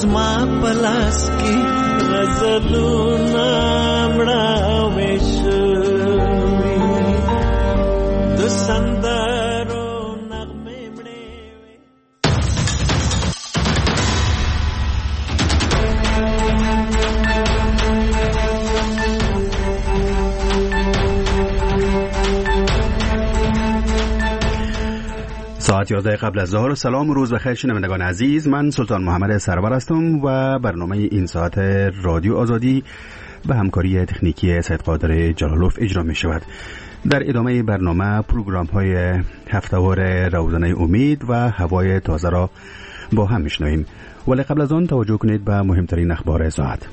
زما پلاس کې غزلونه مړاوې شوي د سندرو نغمې مړې وې. ساعت 11 قبل از ظهر. سلام و روز بخیر شنوندگان عزیز، من سلطان محمد سرور هستم و برنامه این ساعت رادیو آزادی به همکاری تکنیکی سید قادر جلالوف اجرا می شود. در ادامه برنامه پروگرام های هفته‌وار روزنه امید و هوای تازه را با هم میشنویم، ولی قبل از آن توجه کنید به مهمترین اخبار ساعت.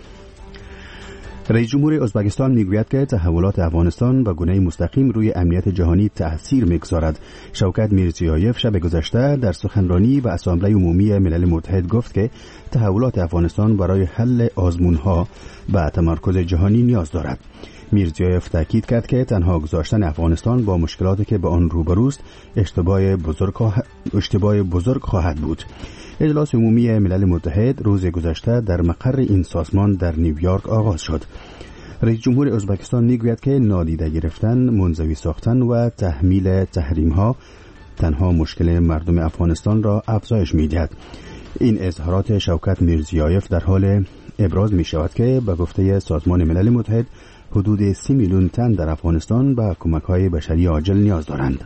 رئیس جمهور ازبکستان میگوید که تحولات افغانستان به گونه مستقیم روی امنیت جهانی تأثیر میگذارد. شوکت میرزیایف شب گذشته در سخنرانی به اسامبله عمومی ملل متحد گفت که تحولات افغانستان برای حل آزمونها به تمرکز جهانی نیاز دارد. میرزیایف تاکید کرد که تنها گذاشتن افغانستان با مشکلاتی که به آن روبروست اشتباه بزرگ خواهد بود. اجلاس عمومی ملل متحد روز گذشته در مقر این سازمان در نیویورک آغاز شد. رئیس جمهور ازبکستان میگوید که نادیده گرفتن، منزوی ساختن و تحمیل تحریم‌ها تنها مشکل مردم افغانستان را افزایش می‌دهد. این اظهارات شوکت میرزیایف در حال ابراز می‌شود که به گفته سازمان ملل متحد حدود 30 میلیون تن در افغانستان به کمک‌های بشری عاجل نیاز دارند.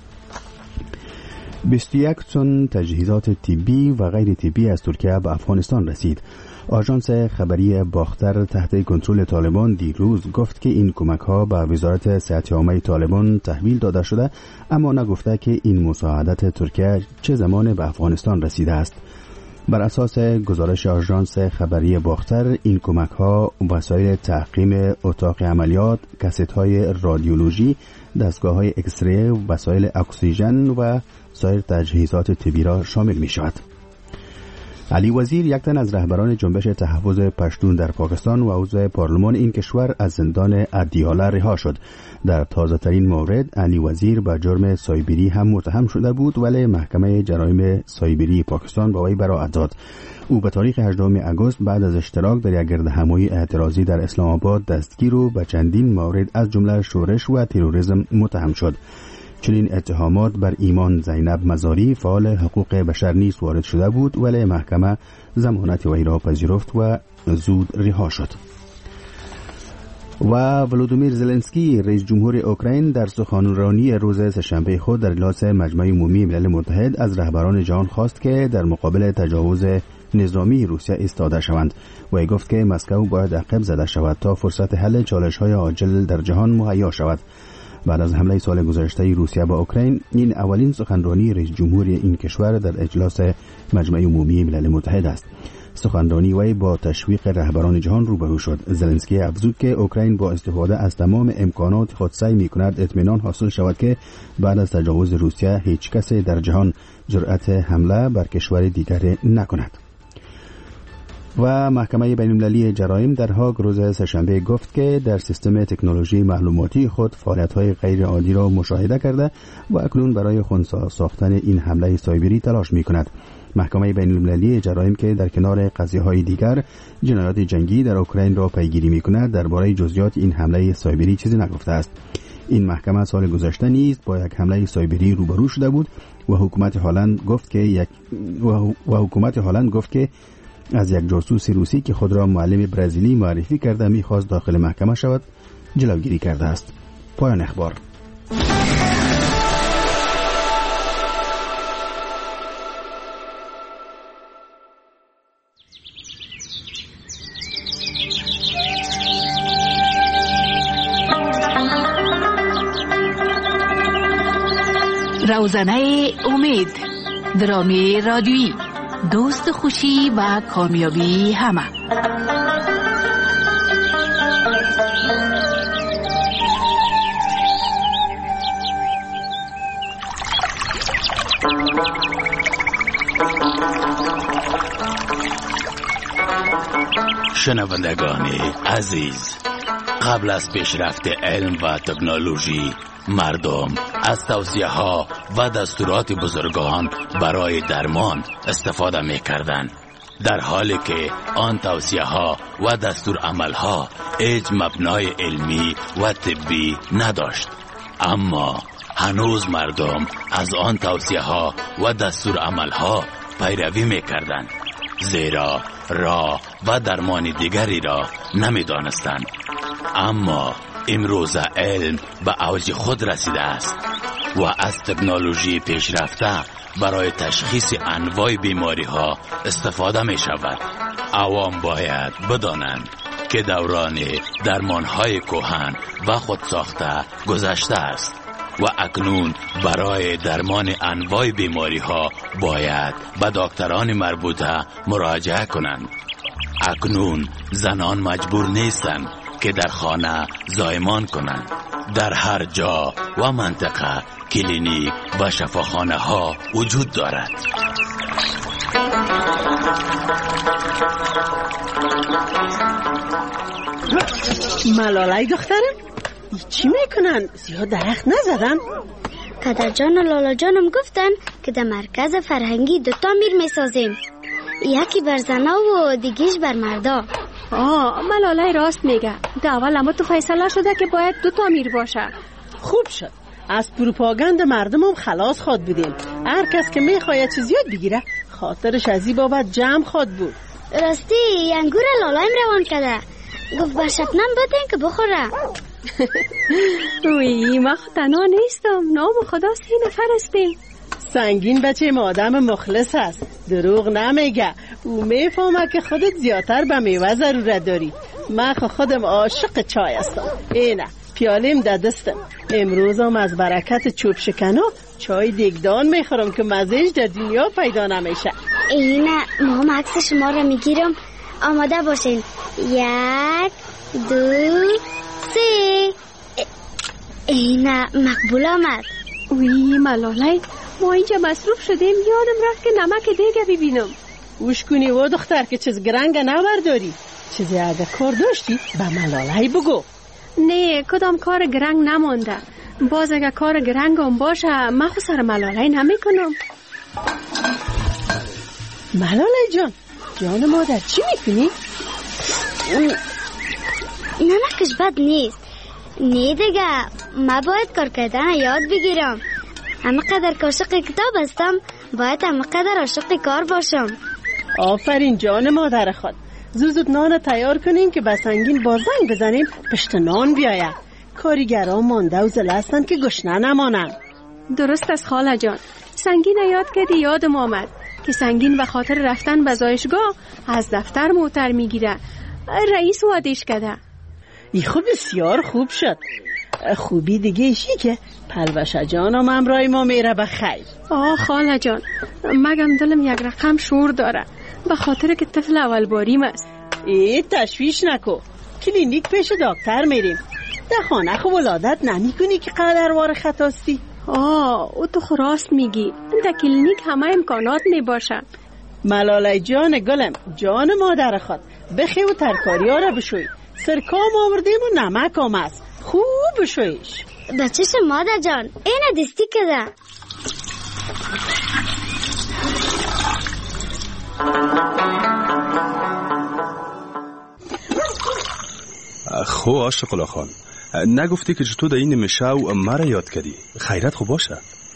21 تن تجهیزات طبی و غیر طبی از ترکیه به افغانستان رسید. آژانس خبری باختر تحت کنترل طالبان دیروز گفت که این کمک‌ها به وزارت صحت عامه طالبان تحویل داده شده، اما نگفته که این مساعدت ترکیه چه زمان به افغانستان رسیده است. بر اساس گزارش آژانس خبری باختر، این کمک‌ها وسایل تعقیم اتاق عملیات، کاست‌های رادیولوژی، دستگاه‌های اکسره، وسایل اکسیژن و سایر تجهیزات طبی را شامل می‌شود. علی وزیر، یک تن از رهبران جنبش تحفظ پشتون در پاکستان و عضو پارلمان این کشور، از زندان ادیاله رها شد. در تازه‌ترین مورد علی وزیر به جرم سایبری هم متهم شده بود، ولی محکمه جرایم سایبری پاکستان با وی براءت داد. او به تاریخ 18 آگوست بعد از اشتراک در یک گردهمایی اعتراضی در اسلام آباد دستگیر و به چندین مورد از جمله شورش و تروریسم متهم شد. چنین اتهامات بر ایمان زینب مزاری، فعال حقوق بشر نیز وارد شده بود، ولی محکمه ضمانت وی را پذیرفت و زود رها شد. و ولودیمیر زلنسکی، رئیس جمهور اوکراین، در سخنرانی روز سه‌شنبه خود در اجلاس مجمع عمومی ملل متحد از رهبران جهان خواست که در مقابل تجاوز نظامی روسیه ایستاده شوند. وی گفت که مسکو باید عقب زده شود تا فرصت حل چالش‌های عاجل در جهان مهیا شود. بعد از حمله سال گذشته روسیه به اوکراین، این اولین سخنرانی رئیس جمهوری این کشور در اجلاس مجمع عمومی ملل متحد است. سخنرانی وی با تشویق رهبران جهان روبرو شد. زلنسکی افزود که اوکراین با استفاده از تمام امکانات خود سعی می‌کند اطمینان حاصل شود که بعد از تجاوز روسیه هیچ کسی در جهان جرأت حمله بر کشور دیگر نکند. و محکمه بین‌المللی جرایم در هاگ روز سه‌شنبه گفت که در سیستم تکنولوژی معلوماتی خود فعالیت‌های غیر عادی را مشاهده کرده و اکنون برای خنثی ساختن این حمله سایبری تلاش می‌کند. محکمه بین‌المللی جرایم که در کنار قضیه‌های دیگر جنایات جنگی در اوکراین را پیگیری می‌کند، درباره جزئیات این حمله سایبری چیزی نگفته است. این محکمه سال گذشته نیز با یک حمله سایبری روبرو شده بود و حکومت هلند گفت که از یک جاسوس روسی که خود را معلم برزیلی معرفی کرده می‌خواست داخل محکمه شود جلوگیری کرده است. پایان اخبار. روزنه امید، درامی رادیویی، دوست خوشی و کامیابی همه. شنوندگان عزیز، قبل از پیشرفت علم و تکنولوژی، مردم از توصیه‌ها و دستورات بزرگان برای درمان استفاده می‌کردند. در حالی که آن توصیه ها و دستور عمل ها هیچ مبنای علمی و طبی نداشت. اما هنوز مردم از آن توصیه ها و دستور عمل ها پیروی میکردند، زیرا راه و درمان دیگری را نمیدانستند. اما امروز علم به اوج خود رسیده است و از تکنولوژی پیشرفته برای تشخیص انواع بیماری ها استفاده می شود. عوام باید بدانند که دوران درمان های کهن و خودساخته گذشته است و اکنون برای درمان انواع بیماری ها باید به دکتران مربوطه مراجعه کنند. اکنون زنان مجبور نیستند که در خانه زایمان کنند. در هر جا و منطقه کلینیک و شفاخانه ها وجود دارد. ملالای دخترم چی میکنن؟ زیاد درخت نزدن؟ پدر جان و لالا جانم گفتن که در مرکز فرهنگی 2 میر میسازیم، یکی بر زنا و دیگیش بر مردا. ملالای راست میگه. در اول اما تو فیصله شده که باید 2 میر باشه. خوب شد، از پروپاگاند مردمم خلاص خواد بودیم. هر کس که میخواید چیز یاد بگیره خاطرش از این بابت جمع خواد بود. راستی انگور لالایم روان کرده، گفت بر شبنم بودین که بخوره. وی ما تنها نیستم، نام خدا 3 نفر هستیم. سنگین بچه آدم مخلص هست، دروغ نمیگه. او میفهمه که خودت زیادتر به میوه ضرورت داری. من خودم عاشق چای هستم. اینه پیالیم در دستم. امروزم از برکت چوب شکنو چای دیگدان میخورم که مزهش در دنیا پیدا نمیشه. اینه ما عکس شما رو میگیرم، آماده باشین. 1 2 3. اینه مقبول آمد. وی ملالای ما اینجا مصروف شدیم، یادم رفت که نمک دیگه ببینم. گوش کنی و دختر که چیز گرنگ نبرداری. چیزی اگه کار داشتی به ملالای بگو. نه کدام کار گرنگ نمانده. باز اگه کار گرنگ هم باشه من خود سر ملالای نمی کنم. ملالای جان، جان مادر چی میکنی؟ نمکش بد نیست. نه دیگه من باید کار کردن یاد بگیرم. همه قدر که عاشق کتاب هستم باید همه قدر عاشق کار باشم. آفرین جان مادر خود. زود نان تیار کنین که بسنگین با زنگ بزنیم پشت نان بیاید. کاریگران مانده و زله هستن که گشنه نمانن. درست است خاله جان. سنگین یاد کردی یادم آمد که سنگین به خاطر رفتن به زایشگاه از دفتر موتر میگیره. رئیس وادش کرده. ای خوب بسیار خوب شد. خوبی دیگه ایشی که پلوشه جانم امرای ما میره به خیر. خاله جان مگم دلم یک رقم شور داره به خاطر که طفل اول باریم است. تشویش نکو، کلینیک پیش دکتر میریم. در خانه خوب ولادت نمی کنی که قدروار خطاستی. او تو راست میگی، در کلینیک همه امکانات میباشن. ملالای جان گلم، جان مادر خود، بخی و ترکاری ها را بشوی. سرکام آوردیم و نمک هم است، خوب بشویش. بچه مادر جان اینه دستی کده. خو عاشق خان، نگفتی که تو در این مشو مرا یاد کردی؟ خیرت خوب باشه.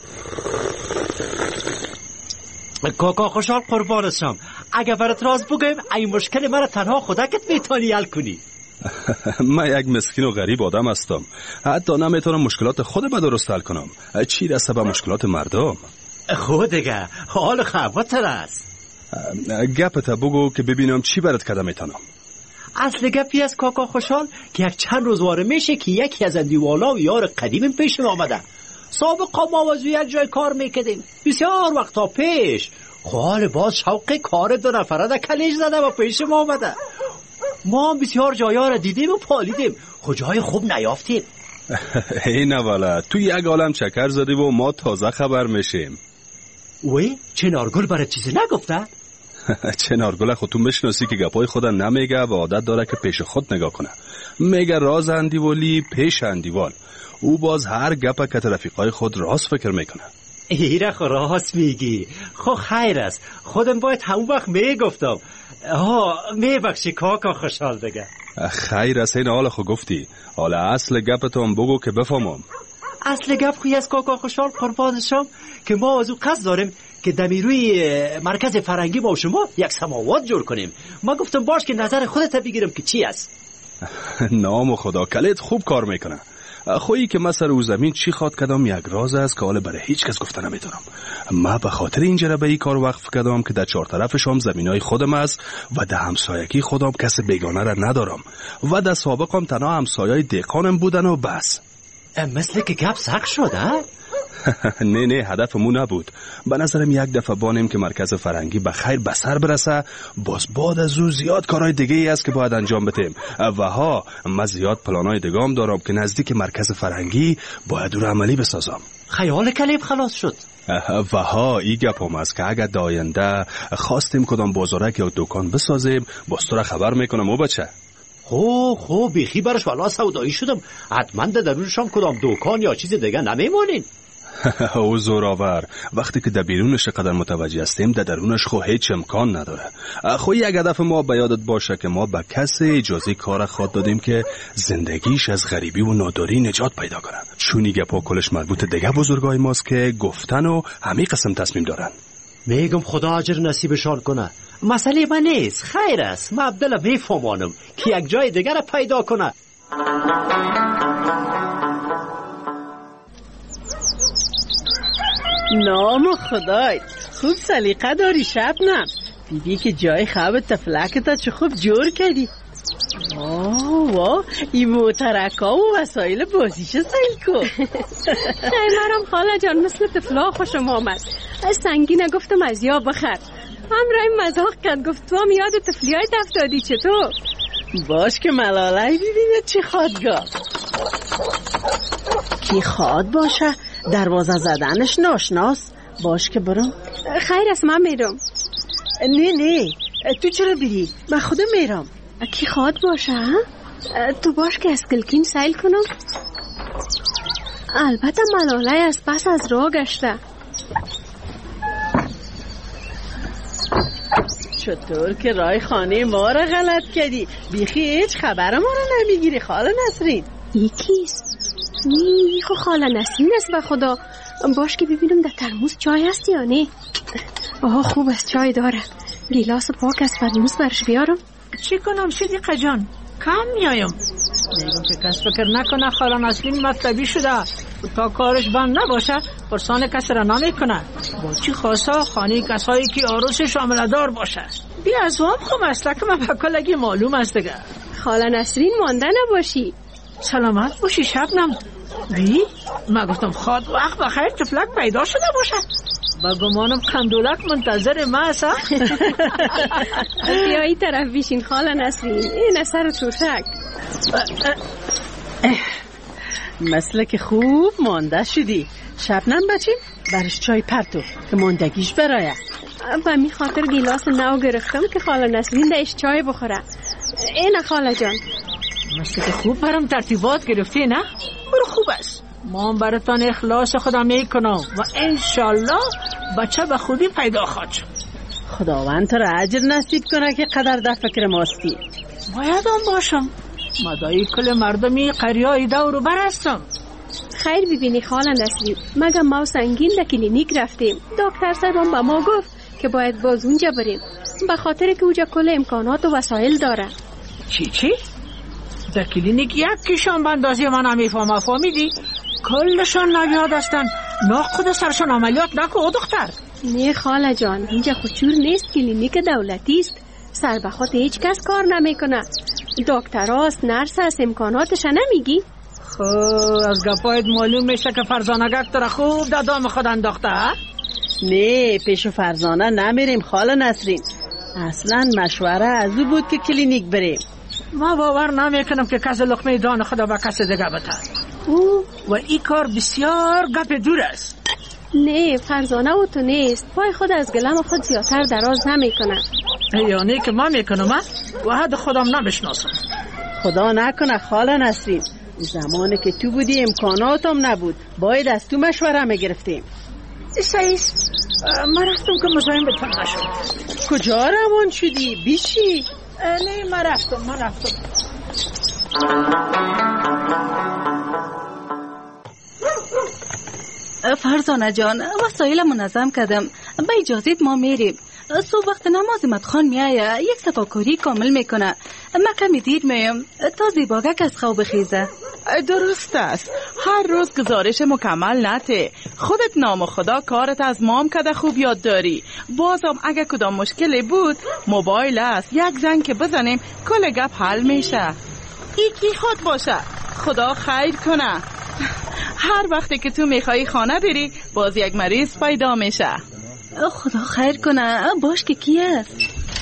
کاکا خوشحال قربانشم. اگه برات راز بگم این مشکل مرا تنها خودت میتونی حل کنی. من یک مسکین و غریب آدم هستم، حتی نمیتونم مشکلات خود به درست حل کنم، چی رسه به مشکلات مردم. خود دیگه حال خبرتر است. گپت بگو که ببینم چی برات کده میتونم. اصل گپی از کاکا خوشحال که یک چند روزواره میشه که یکی از اندیوالا و یار قدیمم پیشم آمده. سابقا ما وزو یک جای کار میکدیم بسیار وقتا پیش. حال باز شوق کار 2 نفره در کلیج زده و پیشم آمده. ما هم بسیار جایا را دیدیم و پالیدیم، جای خوب نیافتیم. اینه والا تو یک عالم چکر زدی و ما تازه خبر میشیم. وی چنارگل برای چیزی نگفته؟ چنارگل خودتون بشناسی که گپای خود نمیگه و عادت داره که پیش خود نگاه کنه. میگه راز اندیوالی پیش اندیوال. او باز هر گپه که رفیقای خود راست فکر میکنه. ایره خو راست میگی. خو خیر است، خودم باید همون وقت میگفتم. میبخشی کاکا خوشحال دیگه. خیر است، این حال خو گفتی. حالا اصل گپتون بگو که بفهمم. اصل گپ خوی از کاکا خوشحال قربانشم که ما از او قصد داریم که دمیروی مرکز فرنگی با شما یک سماوات جور کنیم. ما گفتم باش که نظر خودت بگیرم که چی است. نام خدا، کلت خوب کار میکنه. خویی که ما سر او زمین چی خواد کدام یک راز است که حالا برای هیچ کس گفته نمیتونم. ما به خاطر اینجا به این کار وقف کردم که در چهار طرفش هم زمینای خودم است و در همسایگی خودم کس بیگانه را ندارم و در سابقم تنها همسایه‌های دهقانم بودن و بس. مثل که گپ سخت شد ها؟ نه هدفمون نبود. به نظرم یک دفعه بانیم که مرکز فرنگی به خیر به سر برسه، باز بعد از او زیاد کارهای دیگه ای است که باید انجام بدیم. و من زیاد پلانای دیگه هم دارم که نزدیک مرکز فرنگی باید رو عملی بسازم. خیال کلیب خلاص شد. ای گپم است که اگر داینده خواستیم کدام بازارک یا دکان بسازیم باز تو را خبر میکنم. او بچه بیخی برش والا سودایی شدم. حتما درونشان کدام دکان یا چیز دیگه نمیمونین. او زوراور، وقتی که در بیرونش قدر متوجه هستیم در درونش خو هیچ امکان نداره. خو یک هدف ما به یادت باشه که ما به کسی اجازه کار خود دادیم که زندگیش از غریبی و ناداری نجات پیدا کنه. چون این گپا کلش مربوط دیگه بزرگای ماست که گفتن و همین قسم تصمیم دارن. میگم خدا اجر نصیبشان کنه. مسئله من نیست، خیر است. من عبدالله میفهمانم که یک جای دیگر پیدا کنه. نام خدای، خوب سلیقه داری شبنم. دیدی که جای خواب تفلکتا چه خوب جور کردی. این موترکا و وسایل بازیش سیل کن. خیمرم خاله جان مثل تفلا خوشم آمد. از سنگینه گفتم از یا بخر. همراه مزاق کرد، گفت تو هم یاد تفلیای افتادی چطور؟ باش که ملالای ببینه چی خوادگاه. کی خواد باشه دروازه زدنش ناشناس. باش که برم. خیر است من میرم. نه تو چرا بری؟ من خودم میرم. کی خواد باشه؟ تو باش که از کلکین سیل کنم. البته ملالای از پس از راه گشته. چطور که رای خانه ما را غلط کردی؟ بیخی هیچ خبر ما را نمیگیری خاله نسرین. یکیست؟ نی خو خاله نسرین است به خدا. باش که ببینم در ترموز چای هست یا نه. خوب است چای داره. گیلاس پاک از ترموز برش بیارم. چی کنم صدیقه جان؟ کم میایم. میگم که کس فکر نکنه خاله نسرین مطلبی شده تا کارش بند نباشه پرسان کس را نمیکنه. با چی خواستا خانه کسایی که عروسش عملدار باشه. بیا از هم خو مسلک من بکلگی معلوم است دیگه. خاله نسرین مانده نباشی. سلامت باشی شبنم. من گفتم خواد وقت بخیر تفلک پیدا شده باشه. با گمانم کندولک منتظر ما است. بیا این طرف بیشین خاله نسرین. این اثر توشک. مثل که خوب مانده شدی. شبنم بچیم برش چای پرتو که ماندگیش برایه. به می خاطر گیلاس نو گرفتم که خاله نسرین دهش چای بخوره. اینه خاله جان. مثل که خوب برام ترتیبات گرفتی نه؟ برو خوب است. ما براتان اخلاص خدا میکنم و انشالله بچه به خودی پیدا خواهد شد. خداوند تو را اجر نصیب کنه که قدر در فکر ماستی. باید هم باشم. مدایی کل مردمی قریای دورو برستم. خیر ببینی خاله نسرین، مگه ما سنگین در کلینیک رفتیم. دکتر صاحبم با ما گفت که باید باز اونجا بریم به خاطر که اونجا کل امکانات و وسایل داره. چی؟ در کلینیک یک کشان بندازی من نمیفهمم. فهمیدی؟ کلشان نویاد هستن. ناخد سرشان عملیات نکو دختر. نه خاله جان، اینجا خودشور نیست، کلینیک دولتی است. سر به خود هیچ کس کار نمیکنه. دکتر هاست، نرس هست، امکاناتش نمیگی؟ خب از گپایت معلوم میشه که فرزانگک تو را خوب در دام خود انداخته. نه پیش فرزانه نمیریم خاله نسرین. اصلا مشوره از او بود که کلینیک بریم. ما باور نمیکنم که کس لقمه دان خدا به کس دیگه بده. و این کار بسیار گپ دور است. نه فرزانه و تو نیست. پای خود از گلم خود زیادتر دراز نمیکنه. یعنی که من میکنم و حد خودم نمیشناسم. خدا نکنه خاله نسرین. زمانی که تو بودی امکاناتم نبود. باید از تو مشوره میگرفتیم. سعیس من رفتم که مزاحم بتون نشد. کجا روان شدی؟ بیشی؟ نه من رفتم. فرزانه جان وسایل منظم کردم، به اجازت ما میریم. صبح وقت نماز مدخان میایه یک صفاکاری کامل میکنه. ما کمی دیر میم تا زیباگک از خواب خیزه. درست است، هر روز گزارش مکمل نته. خودت نام خدا کارت از مام کده خوب یاد داری. بازم اگه کدام مشکلی بود موبایل است، یک زنگ که بزنیم کل گپ حل میشه. یکی خود باشه، خدا خیر کنه. هر وقتی که تو میخوایی خانه بری باز یک مریض پیدا میشه. خدا خیر کنه. باش که کی است؟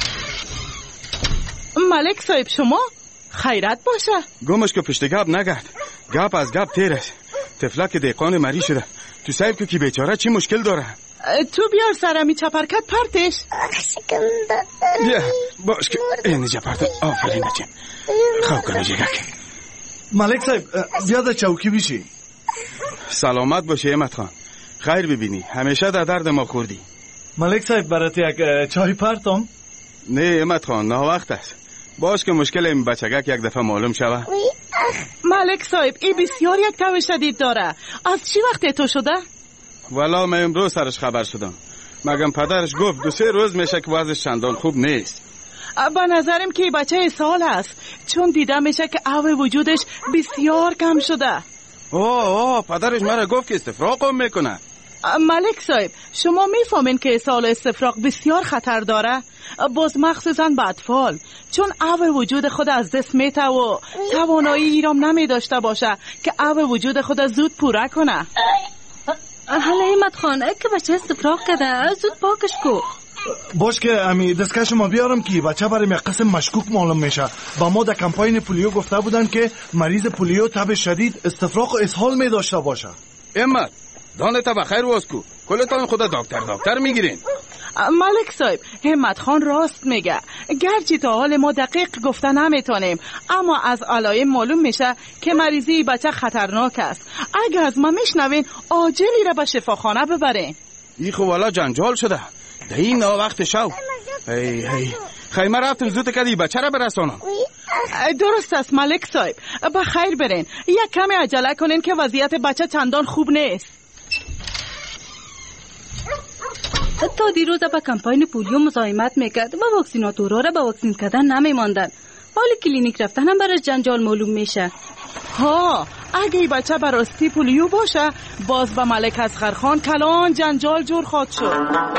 ملک صاحب شما؟ خیرت باشه. گمش که پشت گپ نگرد، گپ از گپ تیر است. تفلک دیقان مری شده. تو صاحب که کی بیچاره چی مشکل داره؟ تو بیار سرمی چپرکت پرتش. بیا باش که این جپرت. آفرین بچه خواب کنه جگک. ملک صاحب بیا در چوکی بیشی. سلامت باشه احمد خان، خیر ببینی. همیشه در درد ما خوردی. ملک صاحب برات یک چای پرتم؟ نه احمد خان نه وقت است. باش که مشکل این بچگک یک دفعه معلوم شوه. ملک صاحب این بسیار یک تو شدید داره. از چی وقت تو شده؟ والا من امروز سرش خبر شدم. مگم پدرش گفت 2-3 روز میشه که وضعش چندان خوب نیست. به نظرم که بچه سال هست، چون دیده میشه که آب وجودش بسیار کم شده. اوه پدرش مرا گفت که استفراغ میکنه. ملک صاحب شما میفهمین که سال استفراغ بسیار خطر داره، باز مخصوصا به اطفال، چون آب وجود خود از دست میته و توانایی ایرام نمی داشته باشه که آب وجود خود زود پوره کنه. حالا احمد خان که بچه استفراغ کرده زود پاکش کو. باش که امی دستکش ما بیارم که بچه برای یک قسم مشکوک معلوم میشه. با ما در کمپاین پولیو گفته بودن که مریض پولیو تب شدید استفراغ و اسهال می داشته باشه. احمد دانه تا بخیر واسکو، کلتان خدا دکتر میگیرین. ملک صاحب همت خان راست میگه، گرچه تا حال ما دقیق گفته نمیتونیم، اما از علائم معلوم میشه که مریضی بچه خطرناک است. اگه از ما میشنوین عاجلی را به شفاخانه ببرین. این خب والا جنجال شده ده این نا وقت شو. هی خیمه رفتم زود کدی بچه را برسانم. درست است ملک صاحب، بخیر برین. یک کمی عجله کنین که وضعیت بچه چندان خوب نیست. تا دیروز به کمپاین پولیو مزاحمت میکرد و واکسیناتورها را به واکسین کردن نمیماندن. حالی کلینیک رفتن هم براش جنجال معلوم میشه. ها اگه ای بچه براستی پولیو باشه باز به ملک اصغر خان کلان جنجال جور خواد شد.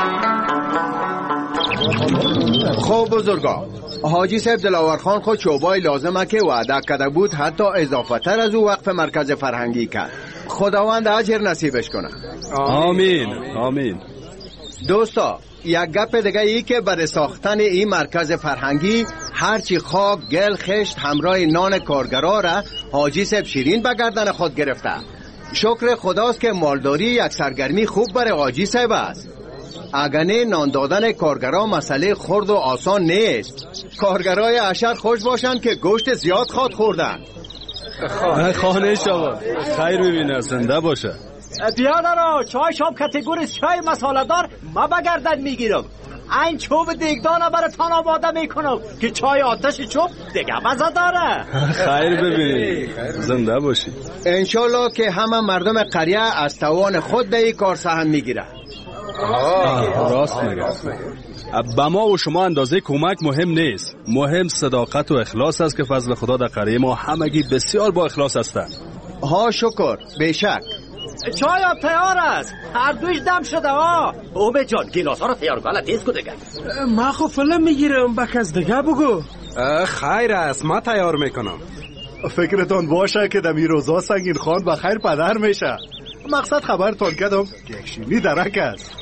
خب بزرگا، حاجی صاحب دلاور خان خود شعبای لازمه که وعده کرده بود حتی اضافه تر از او وقف مرکز فرهنگی کرد. خداوند اجر نصیبش کنه. آمین. دوستا یک گپ دیگه ای که برای ساختن این مرکز فرهنگی هرچی خاک، گل، خشت همراه نان کارگرا را حاجی صاحب شیرین به گردن خود گرفته. شکر خداست که مالداری یک سرگرمی خوب برای حاجی صاحب است. اگرنه نان دادن کارگرا مسئله خرد و آسان نیست. کارگرای اشر خوش باشند که گوشت زیاد خوردن. خانه شما خیر ببینه، زنده باشه. بیادرا چای شام کتگوری چای مساله دار ما بگردن میگیرم. این چوب دیگدان براتان آماده میکنم که چای آتش چوب دیگه مزه داره. خیر ببینی، زنده باشی. انشالله که همه مردم قریه از توان خود به این کار سهم میگیره. راست میگه. با ما و شما اندازه کمک مهم نیست، مهم صداقت و اخلاص است که فضل خدا در قریه ما همگی بسیار با اخلاص هستند. ها شکر، بیشک. چای آب تیار است، هر دویش دم شده ها. اومه جان گیلاس ها رو تیار کنه تیز کن دیگه. ما خب فلم میگیرم با کس دیگه بگو. خیر است ما تیار میکنم. فکرتان باشه که دمی روزا سنگین خان بخیر پدر میشه. مقصد خبرتان کردم که یک شیمی درک است.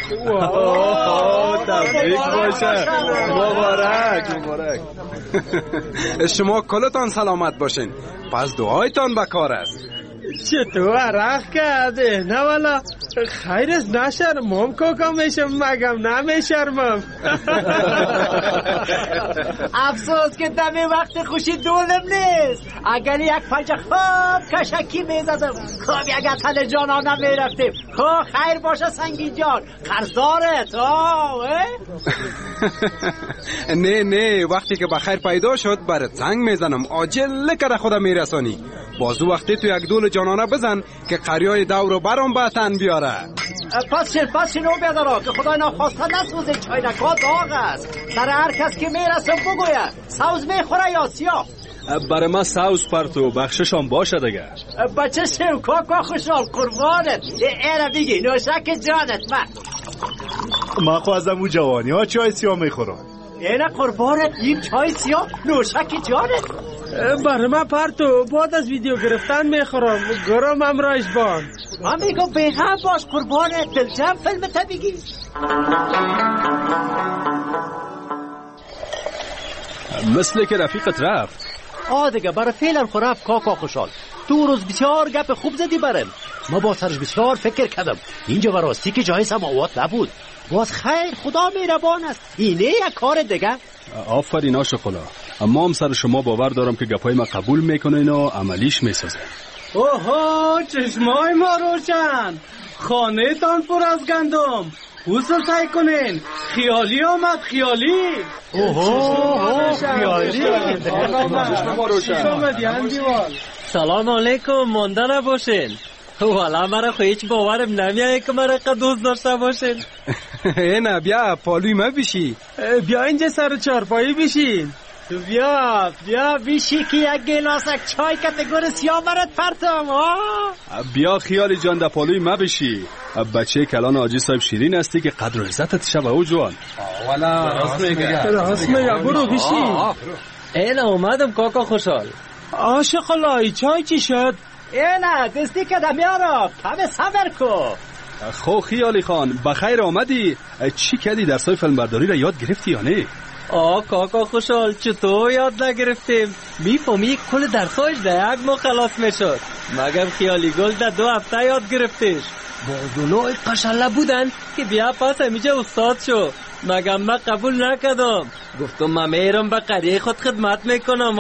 تبریک باشه. مبارک. شما کلتان سلامت باشین. پس دعایتان بکار است. چطور عرق کرده؟ نه والا خیر است نشرمم کاکا میشم مگم نمیشرمم. افسوس که دم وقت خوشی دولم نیست. اگر یک پنجه خوب کشکی میزدم خوب اگر تل جانا نمیرفتیم. خوب خیر باشه سنگی جان قرضارت. نه وقتی که بخیر پیدا شد برات زنگ میزنم عاجل کرده خودم میرسانی. بازو وقتی تو یک دول جانانه بزن که قریای دورو برام به تن بیاره. پس شنو بیادارا که خدای ناخواسته نسوزه چایدکا داغ است. در هر کس که میرسه بگویه سوز میخوره یا سیاه. برای من سوز پرتو بخششان باشه دیگه. بچه شم کاکا خوشحال قربانت. ایره بگی نوشک جانت. من خو از امو جوانی ها چای سیاه میخورم. اینه قربانت این چای سیاه نوشک جانت. برای من پرتو بعد از ویدیو گرفتن میخورم. گرم امرایش بان. من میگم بیغم باش قربانت. دلجم فیلم تا بگی. مثل که رفیقت رفت. دیگه برای فعلا خو رفت کاکا خوشحال. تو روز بسیار گپ خوب زدی برم. ما با سرش بسیار فکر کردم. اینجا براستی که جای سماوات نبود. باز خیر خدا مهربان است. اینه یک کار دیگه. آفرین آشقلا. اما هم سر شما باور دارم که گپای ما قبول میکنین و عملیش میسازه. اوه چشمای ما روشن. خانه تان پر از گندم. حوصل سعی کنین. خیالی آمد خیالی. خیالی. سلام علیکم. مانده نباشین. والا مرا خو هیچ باورم نمیایه که مرا قد دوست داشته باشین. نه بیا پالوی ما بشی. بیا اینجا سر چارپایی بشین. بیا بیشی که یک گلاسک چای کتگور سیاه برات پرتم. بیا خیالی جان در پالوی ما بشی. بچه کلان آجی صاحب شیرین هستی که قدر و عزتت شبه او جوان. والا راست میگه برو بشی. اینه اومدم کاکا خوشحال. آشقالای چای چی شد؟ اینه دستی که دمیارم کم صبر کو. خو خیالی خان بخیر آمدی. چی کردی درسای فیلمبرداری را یاد گرفتی یا نه؟ کاکا خوشحال چطور یاد نگرفتیم؟ میفهمی کل درسایش در یک ماه خلاص میشد. مگر خیالی گل در 2 هفته یاد گرفتیش. بازولای قشنله بودن که بیا پس همیشه استاد شو. مگر من قبول نکردم. گفتم من میرم به قریه خود خدمت میکنم.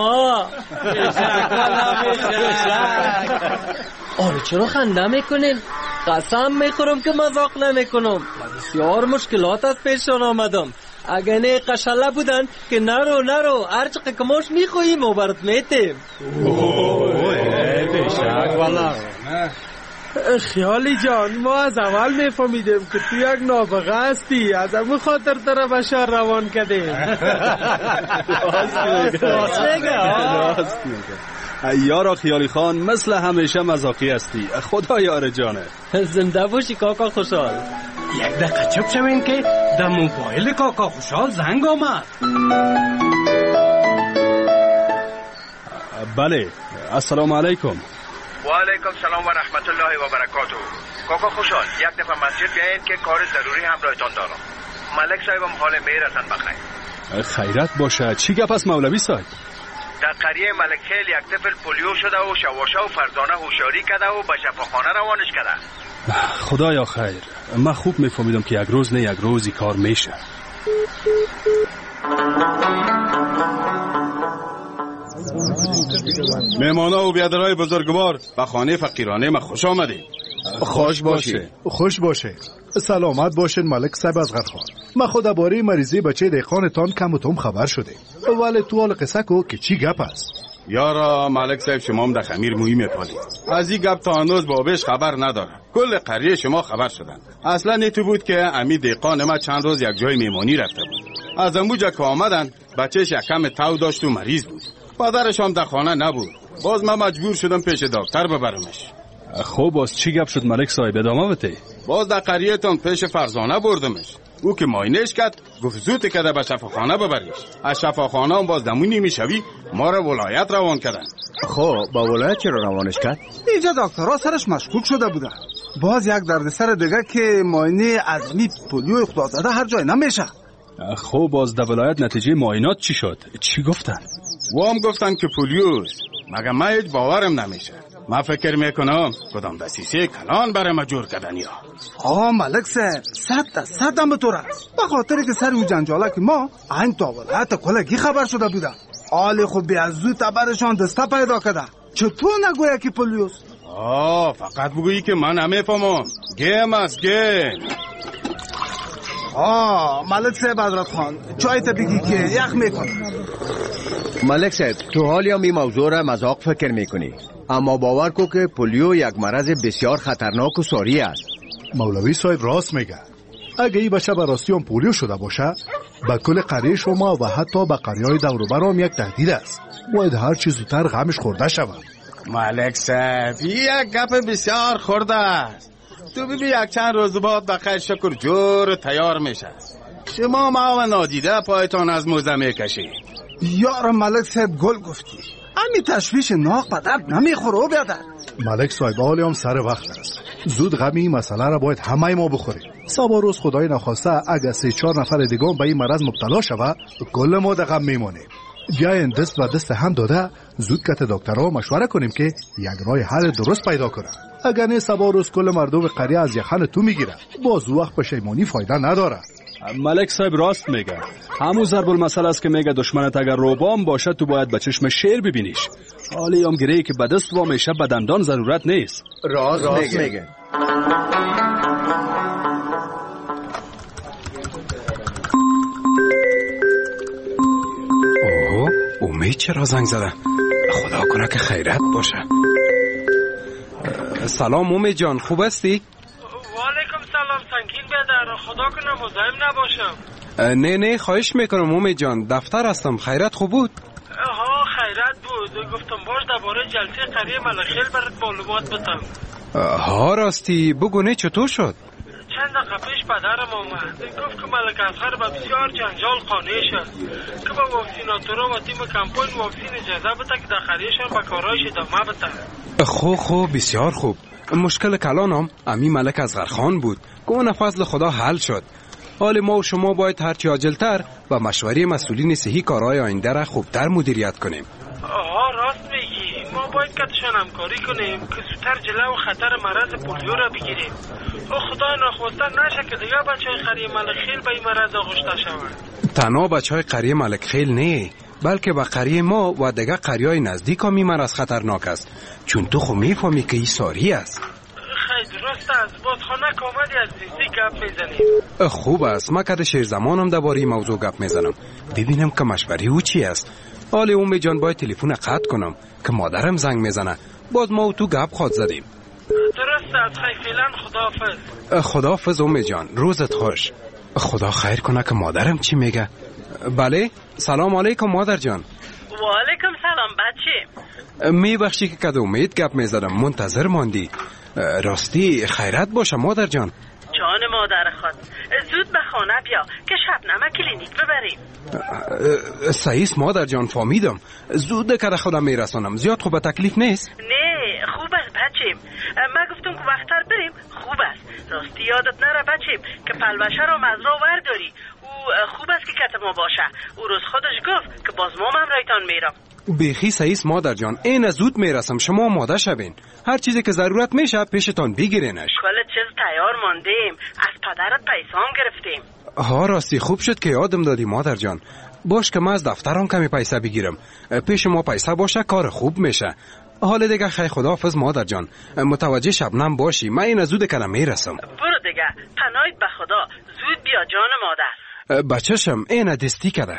آره چرا خنده میکنین؟ قسم میخورم که مذاق نمیکنم. بسیار مشکلات از پیشان آمدم. اگه نه قشله بودن که نرو هر چقدر کماش میخواییم و برات میتیم. بشک والا. خیالی جان ما از اول میفهمیدیم که تو یک نابغه هستی. از همون خاطر طرف بشار روان کردیم. یارا خیالی خان مثل همیشه مزاقی هستی. خدا یار جانه. زنده باشی کاکا خوشحال. یک دقیقه چپ شوین که در موبایل کاکا خوشحال زنگ آمد. بله السلام علیکم. و علیکم سلام و رحمت الله و برکاته. کاکا خوشحال یک دفعه مسجد بیاین که کار ضروری همراهتان دارم. ملک صاحبم حال مهر هستن بخیر. خیرت باشه. چی گپ است مولوی صاحب؟ در قریه ملک خیل یک طفل پولیو شده و شواشا و فرزانه هوشیاری کرده و به شفاخانه روانش کرده. خدایا خیر. من خوب میفهمیدم که یک روز نه یک روزی کار میشه. مهمانا و بیادرهای بزرگوار به خانه فقیرانه ما خوش آمدید. خوش باشه. سلامت باشین ملک صاحب از غرخان. من خود درباره مریضی بچه دیقانتان کم و توم خبر شده. ولی تو حال قصه کو که چی گپ است؟ یارا ملک صاحب شما هم در خمیر مویی میپالید. از این گپ تا هنوز بابش خبر نداره. کل قریه شما خبر شدن. اصلا نیتو بود که امی دیقان ما چند روز یک جای میمانی رفته بود. از اموجا که آمدن بچهش یکم تاو داشت و مریض بود. پدرش هم در خانه نبود. باز من مجبور شدم پیش دکتر ببرمش. خب باز چی گپ شد ملک صاحب؟ ادامه بده. باز در قریه‌تون پیش فرزانه بردمش. او که ماینش کرد گفت زود کده به شفاخانه ببریش. از شفاخانه هم باز دمونی میشوی ما را ولایت روان کردن. خب با ولایت چرا روانش کرد؟ اینجا دکترها سرش مشکوک شده بودن. باز یک دردسر دیگه که ماینه عظمی پولیو اخطار زده هر جای نمیشه. خب باز در ولایت نتیجه معاینات چی شد؟ چی گفتن؟ و هم گفتن که پولیوست. مگه من هیچ باورم نمیشه. ما فکر میکنم کدام دسیسه کلان برای ما جور کردن یا. ملک صاحب 100% هم به طور است. به خاطر که سر او جنجاله که ما این تاولت کلگی خبر شده بوده. آلی خود بی از زود تبرشان دسته پیدا کرده. چطور نگویه که پولیوس؟ فقط بگویی که من نمیفهمم. گیم است گیم. ملک صاحب حضرت خان چایت بگی که یخ میکنه. ملک صاحب تو حالی هم این موضوع را مذاق فکر میکنی، اما باور کو که پولیو یک مرض بسیار خطرناک و ساری است. مولوی صاحب راست میگه. اگه این بچه به راستی هم پولیو شده باشه به کل قریه شما و حتی به قریه‌های دور و بر هم یک تهدید است. باید هر چیز زودتر غمش خورده شود. ملک صاحب یک گپ بسیار خورده است. تو ببین یک چند روز بعد بخیر شکر جور تیار میشه. شما ما و نادیده پایتان از موزه میکشید. یار ملک صاحب گل گفتی. امی تشویش ناق به درد نمیخوره بیادر. ملک صاحب حالی هم سر وقت است. زود غم این مسئله را باید همه ما بخوریم. صبح روز خدای نخواسته اگر 3-4 نفر دیگه به این مرض مبتلا شود کل ما در غم میمونیم. بیاین دست و دست هم داده زود که دکترها مشوره کنیم که یک راه حل درست پیدا کنه. اگر نه صبح روز کل مردم قریه از یخن تو میگیره. باز وقت پشیمانی فایده نداره. ملک صاحب راست میگه. همون ضرب المثل است که میگه دشمنت اگر روبام باشه تو باید به چشم شیر ببینیش. حالی هم گیری که به دست و میشه به دندان ضرورت نیست. راست میگه. امید چرا زنگ زده؟ خدا کنه که خیرت باشه. سلام امید جان، خوب هستی؟ وعلیکم سلام سنگین بیادر، خدا کنه مزاحم نباشم. نه خواهش میکنم امید جان، دفتر هستم. خیرت خوب بود؟ خیرت بود. گفتم باش درباره جلسه قریه ملخیل برات معلومات بدم. راستی بگو نه چطور شد؟ چند دقیقه پیش پدرم آمد گفت که ملک اصغر به بسیار جنجال خانه شد که با واکسیناتورا و تیم کمپاین واکسین اجازه بده که در قریهشان به کارهایش ادامه بده. خوب بسیار خوب. مشکل کلانم امی ملک اصغر خان بود که اون فضل خدا حل شد. حال ما و شما باید هرچی عاجلتر و مشوره مسئولین صحی کارهای آینده را خوبتر مدیریت کنیم. راست میگی. ما باید کتشان همکاری کنیم که زودتر جلو خطر مرض پولیو را بگیریم. خدای نخواسته نشه که دیگه بچهای قریه ملکخیل به این مرض آغشته شوند. تنها بچهای قریه ملکخیل نه، بلکه به قریه ما و دیگه قریه‌های نزدیک هم این مرض خطرناک است. چون تو خو میفهمی که این ساری است. خیلی درست است. بازخانه کاملی از زیستی گپ میزنیم. خوب است. ما که شیر زمانم درباره این موضوع گپ میزنم. ببینم که مشوره او چی است. حالا امید جان باید تلفن قطع کنم که مادرم زنگ میزنه. باز ما و تو گپ خود زدیم. درست است. فعلا خداحافظ. خداحافظ امید جان، روزت خوش. خدا خیر کنه که مادرم چی میگه. بله سلام علیکم مادر جان. و علیکم سلام بچه. میبخشی که کد امید گپ میزدم، منتظر ماندی. راستی خیرت باشه مادر جان. جان مادر خود، زود به خانه بیا که شبنمه کلینیک ببریم. سعیس مادر جان، فهمیدم. زود که خودم میرسانم. زیاد خوب تکلیف نیست؟ نه خوب است بچیم. ما گفتم که وقتر بریم. خوب است. راستی یادت نره بچیم که پلوشه رو مزرعه ورداری. او خوب است که کت ما باشه. او روز خودش گفت که باز ما هم رایتان میرم. بیخی سعیس مادر جان، این زود میرسم. شما آماده شوین. هر چیزی که ضرورت میشه پیشتان بگیرینش. کل چیز تیار ماندیم. از پدرت پیسام گرفتیم. راستی خوب شد که یادم دادی مادر جان. باش که من از دفترم کمی پیسه بگیرم. پیش ما پیسه باشه کار خوب میشه. حالا دیگه خیلی خداحافظ مادر جان. متوجه شبنم باشی. من این زود کنم میرسم. برو دیگه. پناهت به خدا. زود بیا جان مادر. بچه‌شم این دستی کرده.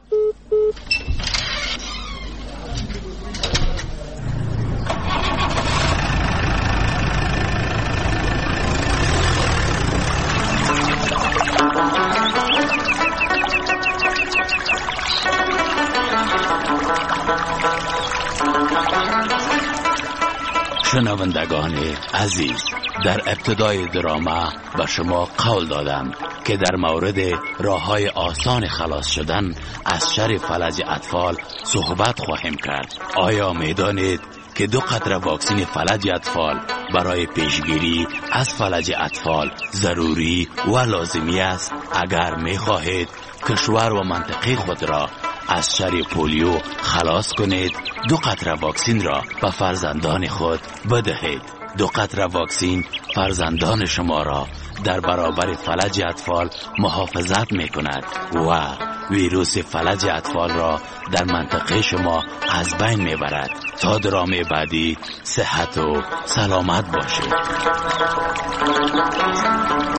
شنوندگان عزیز، در ابتدای دراما به شما قول دادم که در مورد راه‌های آسان خلاص شدن از شر فلج اطفال صحبت خواهیم کرد. آیا می‌دانید که 2 قطره واکسن فلج اطفال برای پیشگیری از فلج اطفال ضروری و لازمی است؟ اگر می‌خواهید کشور و منطقه خود را از شر پولیو خلاص کنید. 2 قطره واکسین را به فرزندان خود بدهید. 2 قطره واکسین فرزندان شما را در برابر فلج اطفال محافظت می کند و ویروس فلج اطفال را در منطقه شما از بین می برد. تا درام بعدی صحت و سلامت باشید.